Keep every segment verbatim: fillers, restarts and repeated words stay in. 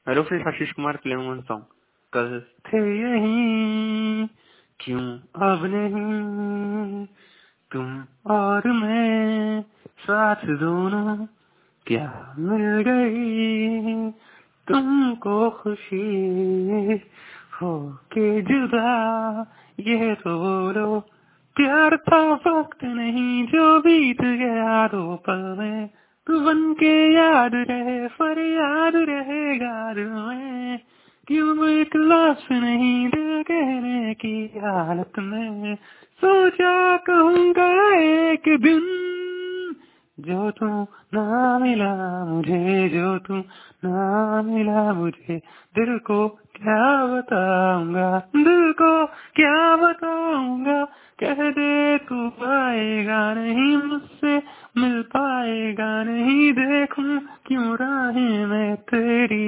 Hello फिर Ashish Kumar playing one song. कल थे यहीं क्यों अब नहीं, तुम और मैं साथ दोनों क्या मिल गई, तुमको खुशी हो के जुदा ये तो बोलो, प्यार था वक्त नहीं जो बीत गया दो पल में, तू बन के याद रहे फरियाद रहेगा दिल में, क्यों एक लाश नहीं दिल कहने की हालत में, सोचा कहूँगा एक दिन जो तू ना मिला मुझे, जो तू ना मिला मुझे, दिल को क्या बताऊंगा, दिल को क्या बताऊंगा, कह दे तू पाएगा नहीं मुझसे, मिल पाएगा नहीं, देखूं क्यों राहें मैं तेरी,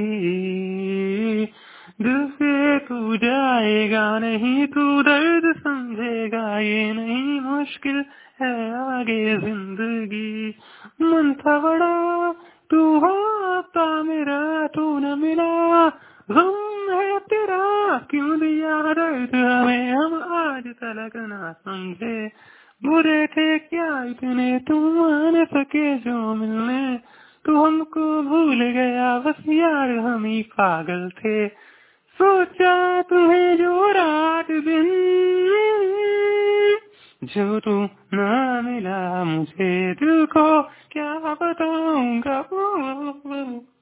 दिल से तू जाएगा नहीं, तू दर्द समझेगा ये नहीं, मुश्किल है आगे जिंदगी, मन था बड़ा तू होता मेरा, तू न मिला गम है तेरा, क्यों दिया दर्द हमें हम आज तलक ना समझे, बुरे थे क्या इतने तुम आने सके जो मिलने, तू हमको भूल गया बस यार हम ही पागल थे, सोचा तुम्हें जो रात दिन जो तू ना मिला मुझे, दिल को क्या बताऊंगा।